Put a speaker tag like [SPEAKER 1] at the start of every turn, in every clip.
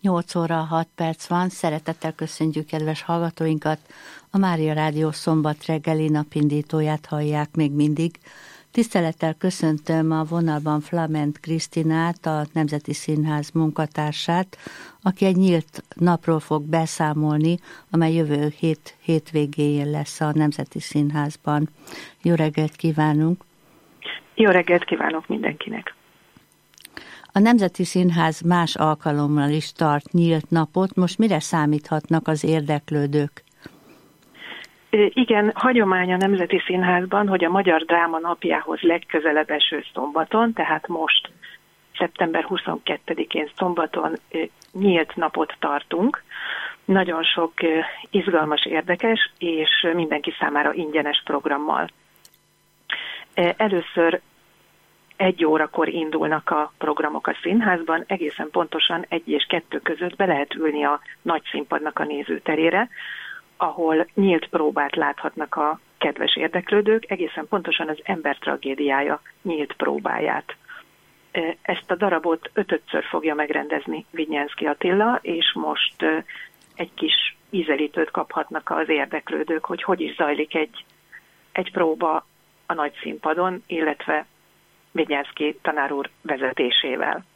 [SPEAKER 1] 8 óra 6 perc van, szeretettel köszöntjük kedves hallgatóinkat. A Mária Rádió szombat reggeli napindítóját hallják még mindig. Tisztelettel köszöntöm a vonalban Flament Krisztinát, a Nemzeti Színház munkatársát, aki egy nyílt napról fog beszámolni, amely jövő hétvégéjén lesz a Nemzeti Színházban. Jó reggelt kívánunk!
[SPEAKER 2] Jó reggelt kívánok mindenkinek!
[SPEAKER 1] A Nemzeti Színház más alkalommal is tart nyílt napot. Most mire számíthatnak az érdeklődők?
[SPEAKER 2] Igen, hagyomány a Nemzeti Színházban, hogy a Magyar Dráma napjához legközelebb eső szombaton, tehát most szeptember 22-én szombaton nyílt napot tartunk. Nagyon sok izgalmas, érdekes és mindenki számára ingyenes programmal. Először 1 órakor indulnak a programok a színházban, egészen pontosan 1 és 2 között be lehet ülni a nagy színpadnak a nézőterére, ahol nyílt próbát láthatnak a kedves érdeklődők, egészen pontosan az Ember tragédiája nyílt próbáját. Ezt a darabot 5-ször fogja megrendezni Vignyánszky Attila, és most egy kis ízelítőt kaphatnak az érdeklődők, hogy is zajlik egy próba a nagy színpadon, illetve Vignyánszky tanár úr vezetésével.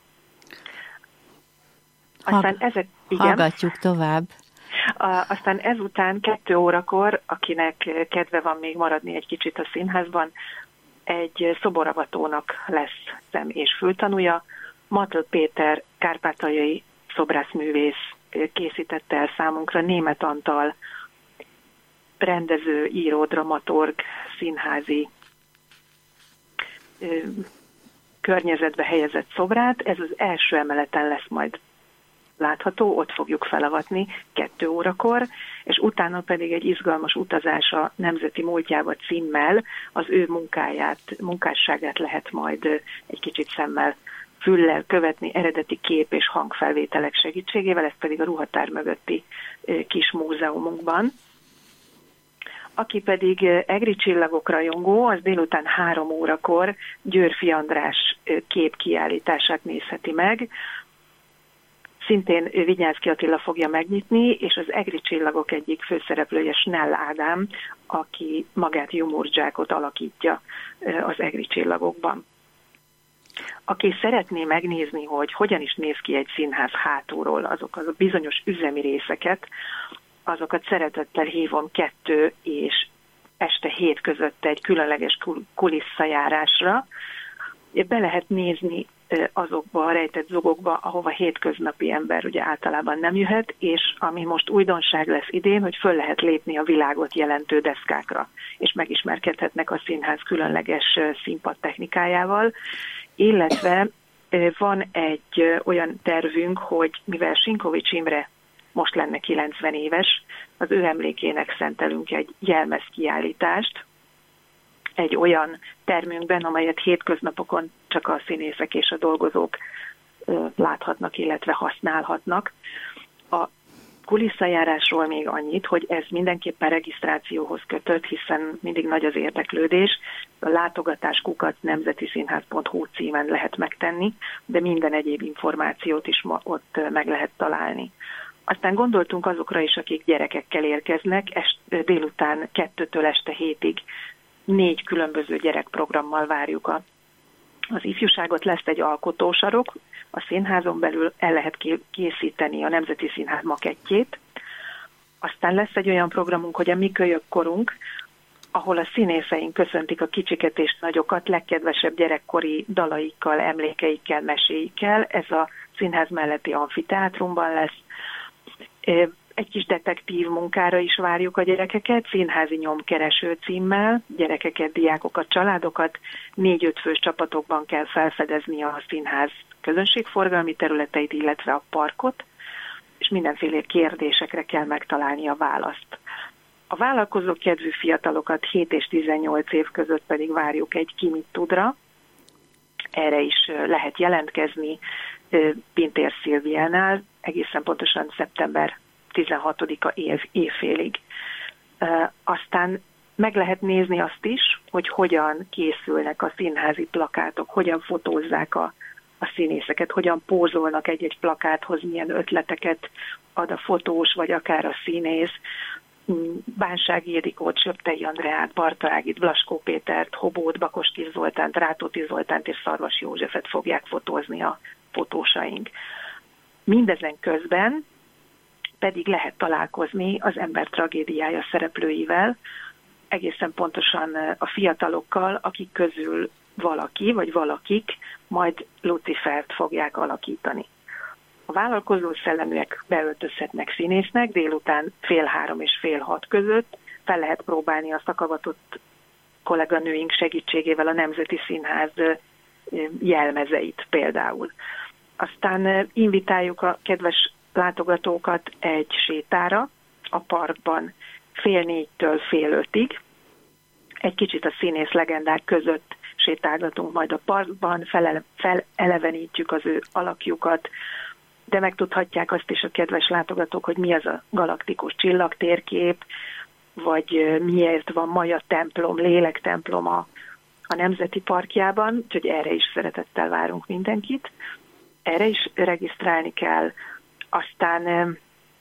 [SPEAKER 1] Aztán hallgatjuk tovább.
[SPEAKER 2] Aztán ezután 2 órakor, akinek kedve van még maradni egy kicsit a színházban, egy szoboravatónak lesz szem- és fültanúja. Matl Péter kárpátaljai szobrászművész készítette el számunkra, Németh Antal rendező, író, dramaturg, színházi környezetbe helyezett szobrát. Ez az első emeleten lesz majd látható, ott fogjuk felavatni 2 órakor, és utána pedig egy izgalmas utazás a Nemzeti múltjába címmel az ő munkásságát lehet majd egy kicsit szemmel, füllel követni eredeti kép- és hangfelvételek segítségével, ez pedig a ruhatár mögötti kis múzeumunkban. Aki pedig egri csillagok rajongó, az délután 3 órakor Győrfi András képkiállítását nézheti meg. Szintén Vignyánszky Attila fogja megnyitni, és az egri csillagok egyik főszereplője Snell Ádám, aki magát Jumurdzsákot alakítja az egri csillagokban. Aki szeretné megnézni, hogy hogyan is néz ki egy színház hátulról, azok a bizonyos üzemi részeket, azokat szeretettel hívom 2 és este 7 között egy különleges kulisszajárásra. Be lehet nézni azokba a rejtett zugokba, ahova hétköznapi ember ugye általában nem jöhet, és ami most újdonság lesz idén, hogy föl lehet lépni a világot jelentő deszkákra, és megismerkedhetnek a színház különleges színpadtechnikájával, illetve van egy olyan tervünk, hogy mivel Sinkovics Imre most lenne 90 éves, az ő emlékének szentelünk egy jelmezkiállítást, egy olyan termünkben, amelyet hétköznapokon csak a színészek és a dolgozók láthatnak, illetve használhatnak. A kulisszajárásról még annyit, hogy ez mindenképpen regisztrációhoz kötött, hiszen mindig nagy az érdeklődés. A látogatás@nemzetiszínház.hu címen lehet megtenni, de minden egyéb információt is ott meg lehet találni. Aztán gondoltunk azokra is, akik gyerekekkel érkeznek, délután 2-től este 7-ig 4 különböző gyerekprogrammal várjuk az ifjúságot. Lesz egy alkotósarok, a színházon belül el lehet készíteni a Nemzeti Színház makettjét. Aztán lesz egy olyan programunk, hogy a Mi kölyök korunk, ahol a színészeink köszöntik a kicsiket és nagyokat legkedvesebb gyerekkori dalaikkal, emlékeikkel, meséikkel. Ez a színház melletti amfiteátrumban lesz. Egy kis detektív munkára is várjuk a gyerekeket, színházi nyomkereső címmel, gyerekeket, diákokat, családokat, 4-5 fős csapatokban kell felfedezni a színház közönségforgalmi területeit, illetve a parkot, és mindenféle kérdésekre kell megtalálni a választ. A vállalkozókedvű fiatalokat 7 és 18 év között pedig várjuk egy Ki mit tudra. Erre is lehet jelentkezni Pintér Szilviánál, egészen pontosan szeptember 16-a évfélig. Aztán meg lehet nézni azt is, hogy hogyan készülnek a színházi plakátok, hogyan fotózzák a színészeket, hogyan pózolnak egy-egy plakáthoz, milyen ötleteket ad a fotós, vagy akár a színész. Bánsági Ildikót, Söptei Andreát, Barta Ágit, Blaskó Pétert, Hobót, Bakosti Zoltánt, Rátóti Zoltánt és Szarvas Józsefet fogják fotózni a fotósaink. Mindezen közben pedig lehet találkozni az ember tragédiája szereplőivel, egészen pontosan a fiatalokkal, akik közül valaki vagy valakik majd Lucifert fogják alakítani. A vállalkozó szelleműek beöltözhetnek színésznek, délután 14:30 és 17:30 között fel lehet próbálni a szakavatott kolléganőink segítségével a Nemzeti Színház jelmezeit például. Aztán invitáljuk a kedves látogatókat egy sétára a parkban 3:30-től 4:30-ig. Egy kicsit a színész legendák között sétálgatunk majd a parkban, felelevenítjük az ő alakjukat, de megtudhatják azt is a kedves látogatók, hogy mi az a galaktikus csillagtérkép, vagy miért van Maja templom, lélektemplom a Nemzeti Parkjában, úgyhogy erre is szeretettel várunk mindenkit. Erre is regisztrálni kell. Aztán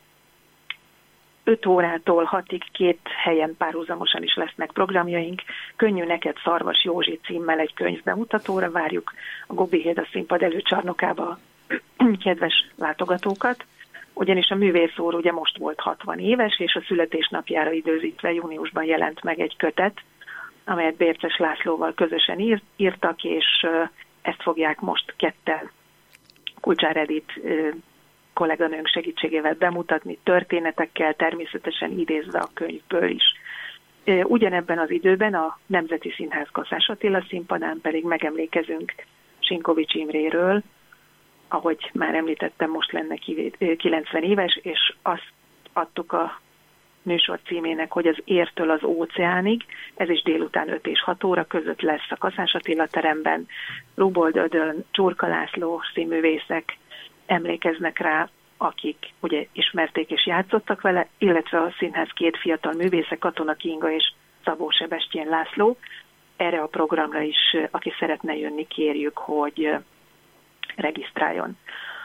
[SPEAKER 2] 5 órától 6-ig 2 helyen párhuzamosan is lesznek programjaink. Könnyű neked Szarvas Józsi címmel egy könyv bemutatóra várjuk a Gobbi Hilda színpad előcsarnokába kedves látogatókat, ugyanis a művészúr ugye most volt 60 éves, és a születésnapjára időzítve júniusban jelent meg egy kötet, amelyet Bérces Lászlóval közösen írtak, és ezt fogják most ketten Kulcsár Edith kolléganőnk segítségével bemutatni, történetekkel, természetesen idézve a könyvből is. Ugyanebben az időben a Nemzeti Színház Kaszás Attila színpadán pedig megemlékezünk Sinkovics Imréről, ahogy már említettem, most lenne 90 éves, és azt adtuk a műsor címének, hogy az Értől az óceánig, ez is délután 5 és 6 óra között lesz a Kaszás Attila teremben. Lubold Ödön, Csurka László színművészek emlékeznek rá, akik ugye ismerték és játszottak vele, illetve a színház 2 fiatal művésze, Katona Kinga és Szabó Sebestyén László. Erre a programra is, aki szeretne jönni, kérjük, hogy regisztráljon.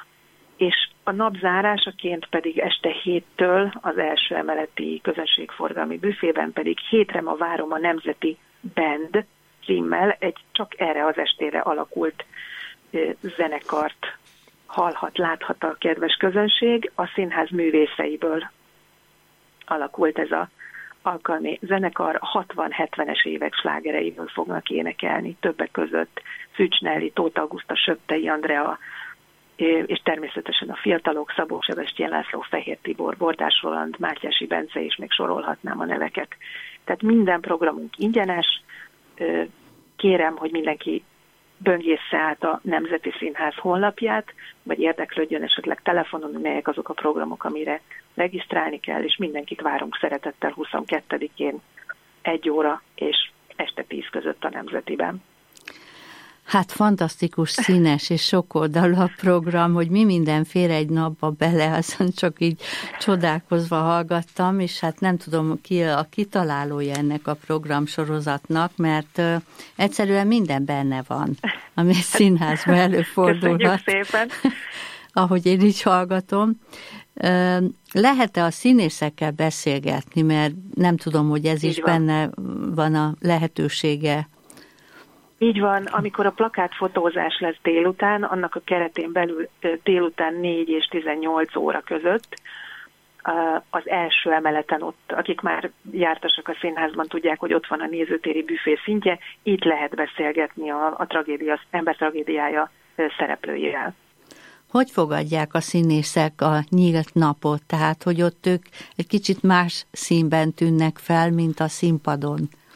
[SPEAKER 2] És a nap zárásaként pedig este 7-től az első emeleti közönségforgalmi büfében pedig hétre ma várom a Nemzeti Band címmel egy csak erre az estére alakult zenekart láthat a kedves közönség. A színház művészeiből alakult ez az alkalmi zenekar, 60-70-es évek slágereiből fognak énekelni, többek között Szűcs Nelly, Tóth Auguszta, Söptei Andrea, és természetesen a fiatalok, Szabó Sebestyén László, Fehér Tibor, Bordás Roland, Mátyási Bence, és még sorolhatnám a neveket. Tehát minden programunk ingyenes. Kérem, hogy mindenki böngészze át a Nemzeti Színház honlapját, vagy érdeklődjön esetleg telefonon, melyek azok a programok, amire regisztrálni kell, és mindenkit várunk szeretettel 22-én 1 óra és este 10 között a Nemzetiben.
[SPEAKER 1] Hát fantasztikus, színes és sokoldalú a program, hogy mi minden fér egy napba bele, azon csak így csodálkozva hallgattam, és hát nem tudom, ki a kitalálója ennek a programsorozatnak, mert egyszerűen minden benne van, ami színházban előfordulhat.
[SPEAKER 2] Köszönjük szépen!
[SPEAKER 1] Ahogy én így hallgatom. Lehet-e a színészekkel beszélgetni, mert nem tudom, hogy ez így is van. Benne van a lehetősége.
[SPEAKER 2] Így van, amikor a plakátfotózás lesz délután, annak a keretén belül délután 4 és 18 óra között az első emeleten ott, akik már jártasak a színházban, tudják, hogy ott van a nézőtéri büfé szintje, itt lehet beszélgetni a tragédia, ember tragédiája szereplőjével.
[SPEAKER 1] Hogy fogadják a színészek a nyílt napot? Tehát, hogy ott ők egy kicsit más színben tűnnek fel, mint a színpadon?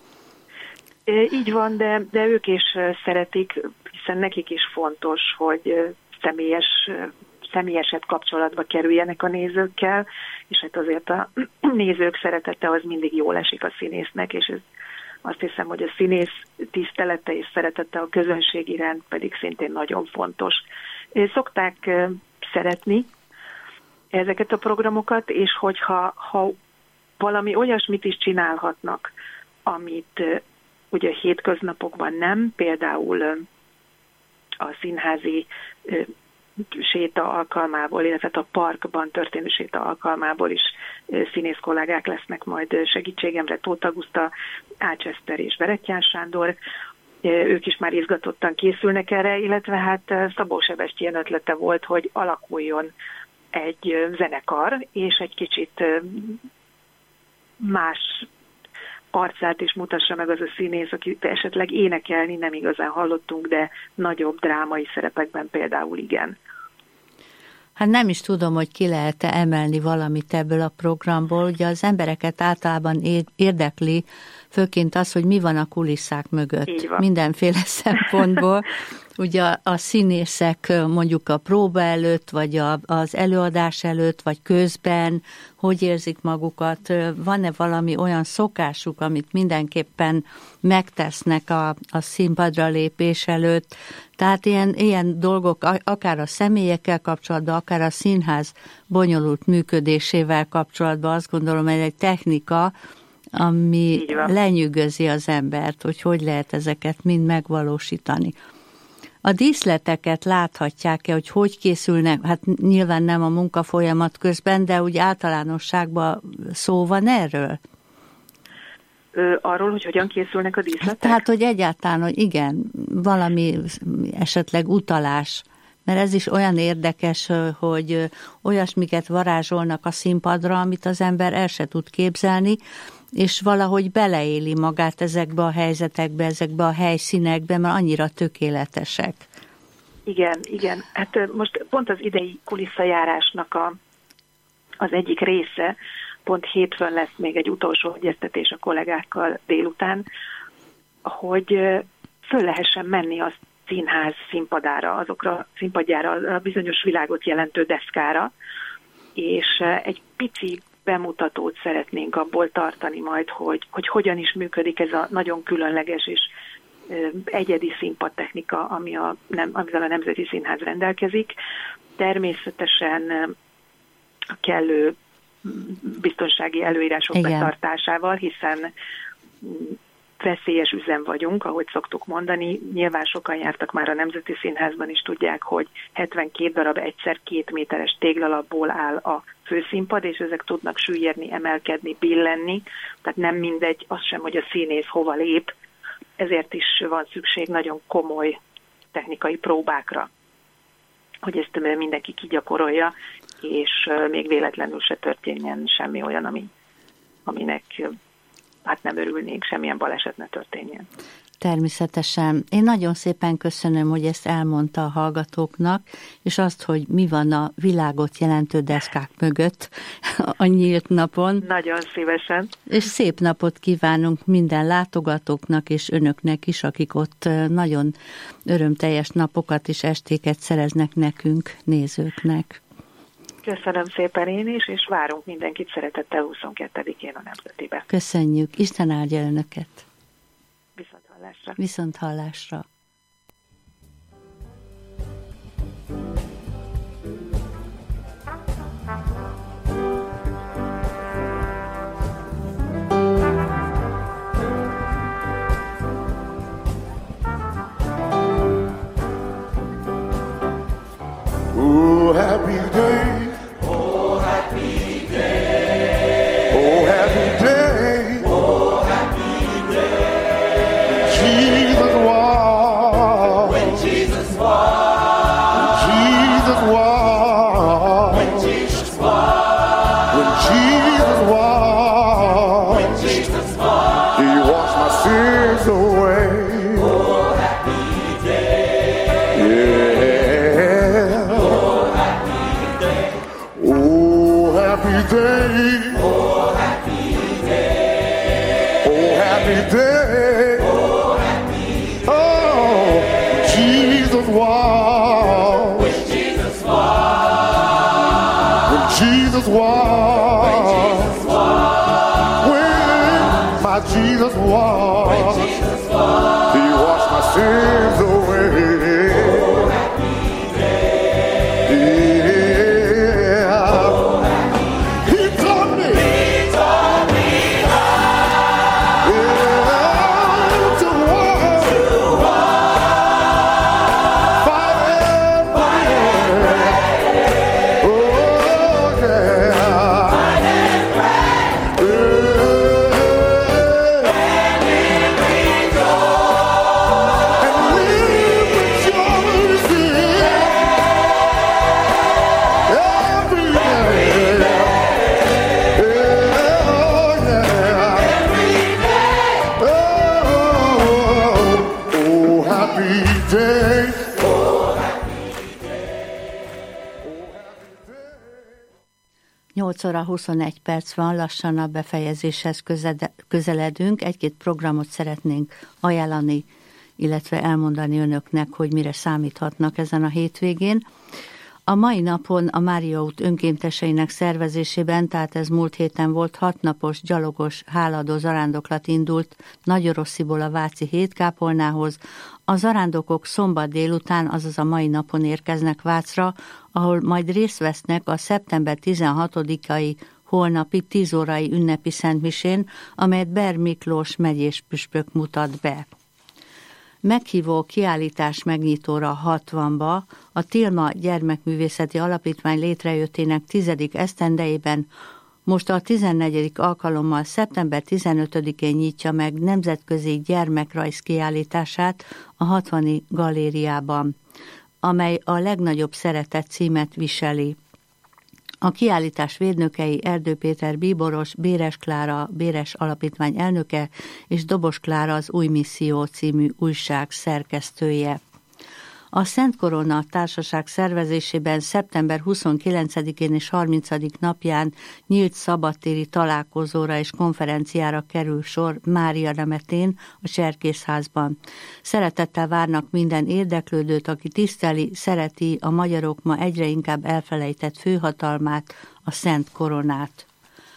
[SPEAKER 2] Így van, de ők is szeretik, hiszen nekik is fontos, hogy személyesebb kapcsolatba kerüljenek a nézőkkel, és hát azért a nézők szeretete az mindig jól esik a színésznek, és ez azt hiszem, hogy a színész tisztelete és szeretete a közönség iránt pedig szintén nagyon fontos. Szokták szeretni ezeket a programokat, és hogyha valami olyasmit is csinálhatnak, amit ugye a hétköznapokban nem, például a színházi séta alkalmából, illetve a parkban történő séta alkalmából is színész kollégák lesznek majd segítségemre, Tóth Auguszta, Ács Eszter és Berettyán Sándor. Ők is már izgatottan készülnek erre, illetve hát Szabó Sebestyén ötlete volt, hogy alakuljon egy zenekar, és egy kicsit más arcát is mutassa meg az a színész, aki esetleg énekelni nem igazán hallottunk, de nagyobb drámai szerepekben például igen.
[SPEAKER 1] Hát nem is tudom, hogy ki lehet-e emelni valamit ebből a programból. Ugye az embereket általában érdekli, főként az, hogy mi van a kulisszák mögött. Mindenféle szempontból. Ugye a színészek mondjuk a próba előtt, vagy az előadás előtt, vagy közben, hogy érzik magukat, van-e valami olyan szokásuk, amit mindenképpen megtesznek a színpadra lépés előtt. Tehát ilyen dolgok, akár a személyekkel kapcsolatban, akár a színház bonyolult működésével kapcsolatban, azt gondolom, hogy egy technika, ami lenyűgözi az embert, hogy lehet ezeket mind megvalósítani. A díszleteket láthatják-e, hogy készülnek, hát nyilván nem a munkafolyamat közben, de úgy általánosságban szó van erről?
[SPEAKER 2] Arról, hogy hogyan készülnek a díszletek?
[SPEAKER 1] Tehát, hogy egyáltalán, hogy igen, valami esetleg utalás, mert ez is olyan érdekes, hogy olyasmiket varázsolnak a színpadra, amit az ember el se tud képzelni, és valahogy beleéli magát ezekbe a helyzetekbe, ezekbe a helyszínekbe, mert annyira tökéletesek.
[SPEAKER 2] Igen. Hát most pont az idei kulisszajárásnak az egyik része, pont hétfőn lesz még egy utolsó egyeztetés a kollégákkal délután, hogy föl lehessen menni a színház színpadára, azokra színpadjára, a bizonyos világot jelentő deszkára, és egy pici bemutatót szeretnénk abból tartani majd, hogy hogyan is működik ez a nagyon különleges és egyedi színpadtechnika, amivel a Nemzeti Színház rendelkezik. Természetesen a kellő biztonsági előírások betartásával, hiszen veszélyes üzem vagyunk, ahogy szoktuk mondani. Nyilván sokan jártak már a Nemzeti Színházban is, tudják, hogy 72 darab egyszer 2 méteres téglalapból áll a főszínpad, és ezek tudnak süllyedni, emelkedni, billenni, tehát nem mindegy, az sem, hogy a színész hova lép, ezért is van szükség nagyon komoly technikai próbákra, hogy ezt mindenki kigyakorolja, és még véletlenül se történjen semmi olyan, aminek hát nem örülnénk, semmilyen baleset ne történjen.
[SPEAKER 1] Természetesen. Én nagyon szépen köszönöm, hogy ezt elmondta a hallgatóknak, és azt, hogy mi van a világot jelentő deszkák mögött a nyílt napon.
[SPEAKER 2] Nagyon szívesen.
[SPEAKER 1] És szép napot kívánunk minden látogatóknak és önöknek is, akik ott nagyon örömteljes napokat és estéket szereznek nekünk, nézőknek.
[SPEAKER 2] Köszönöm szépen én is, és várunk mindenkit szeretettel 22-én a Nemzetibe.
[SPEAKER 1] Köszönjük. Isten áldja önöket.
[SPEAKER 2] Viszonthallásra.
[SPEAKER 1] Viszonthallásra.
[SPEAKER 3] Oh, happy day.
[SPEAKER 4] Oh, happy day.
[SPEAKER 3] Oh, happy day.
[SPEAKER 4] Oh, happy day.
[SPEAKER 3] Jesus walked.
[SPEAKER 4] When Jesus walked.
[SPEAKER 3] Jesus walked.
[SPEAKER 4] When Jesus walked.
[SPEAKER 3] When Jesus walked.
[SPEAKER 4] When Jesus walked.
[SPEAKER 3] He washed my sins away.
[SPEAKER 4] Oh, happy day.
[SPEAKER 3] Yeah.
[SPEAKER 4] Oh, happy day.
[SPEAKER 3] Oh, happy day.
[SPEAKER 4] Oh, happy day.
[SPEAKER 3] Oh, happy day.
[SPEAKER 4] Oh, happy day.
[SPEAKER 3] Oh, Jesus walked.
[SPEAKER 4] When Jesus walked.
[SPEAKER 3] When Jesus walked.
[SPEAKER 4] Jesus walked.
[SPEAKER 3] When my Jesus walked.
[SPEAKER 4] Jesus walked.
[SPEAKER 3] He washed my sins away.
[SPEAKER 4] Oh, happy day.
[SPEAKER 3] Yeah.
[SPEAKER 4] Oh, happy
[SPEAKER 3] He taught me.
[SPEAKER 4] He taught me how.
[SPEAKER 3] Yeah.
[SPEAKER 1] 8 óra 21 perc van, lassan a befejezéshez közeledünk. Egy-két programot szeretnénk ajánlani, illetve elmondani önöknek, hogy mire számíthatnak ezen a hétvégén. A mai napon a Mária út önkénteseinek szervezésében, tehát ez múlt héten volt, 6 napos gyalogos háladó zarándoklat indult Nagyorossziból a Váci Hétkápolnához. A zarándokok szombat délután, azaz a mai napon érkeznek Vácra, ahol majd részt vesznek a szeptember 16-ai holnapi 10 órai ünnepi szentmisén, amelyet Ber Miklós megyés püspök mutat be. Meghívó kiállítás megnyitóra 60-ba a Tilma Gyermekművészeti Alapítvány létrejöttének 10. esztendejében most a 14. alkalommal szeptember 15-én nyitja meg nemzetközi gyermekrajz kiállítását a 60-i galériában, amely a legnagyobb szeretet címet viseli. A kiállítás védnökei Erdő Péter bíboros, Béres Klára Béres Alapítvány elnöke és Dobos Klára az Új Misszió című újság szerkesztője. A Szent Korona Társaság szervezésében szeptember 29-én és 30. napján nyílt szabadtéri találkozóra és konferenciára kerül sor Mária Remetén a Cserkészházban. Szeretettel várnak minden érdeklődőt, aki tiszteli, szereti a magyarok ma egyre inkább elfelejtett főhatalmát, a Szent Koronát.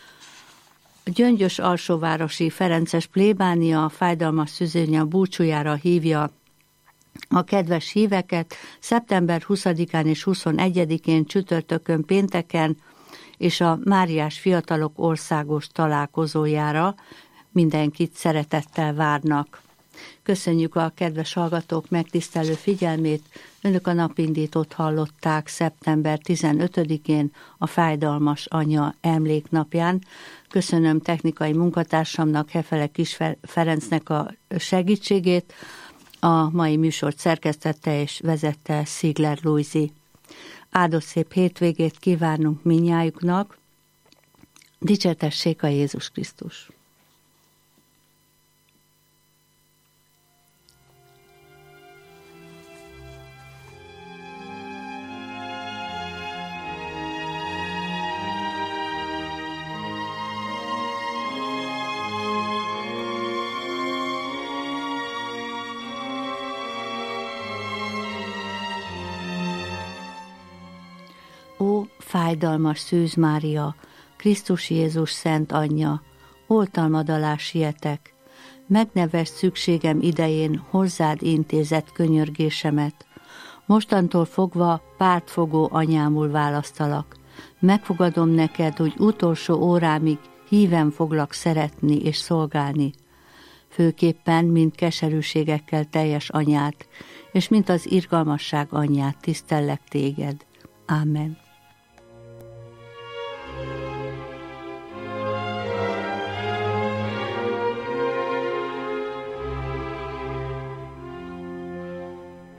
[SPEAKER 1] A Gyöngyös alsóvárosi ferences plébánia fájdalmas szűzőnye búcsújára hívja a kedves híveket szeptember 20-án és 21-én csütörtökön pénteken és a Máriás Fiatalok Országos Találkozójára mindenkit szeretettel várnak. Köszönjük a kedves hallgatók megtisztelő figyelmét. Önök a napindítót hallották szeptember 15-én a Fájdalmas Anya emléknapján. Köszönöm technikai munkatársamnak, Hefele Kis Ferencnek a segítségét. A mai műsort szerkesztette és vezette Szigler Lujzi. Áldott szép hétvégét kívánunk mindnyájuknak. Dicsértessék a Jézus Krisztus! Ó, fájdalmas Szűz Mária, Krisztus Jézus Szent Anyja, oltalmad alá sietek, megnevesd szükségem idején hozzád intézett könyörgésemet. Mostantól fogva pártfogó anyámul választalak. Megfogadom neked, hogy utolsó órámig híven foglak szeretni és szolgálni. Főképpen, mint keserűségekkel teljes anyát, és mint az irgalmasság anyját tisztellek téged. Amen.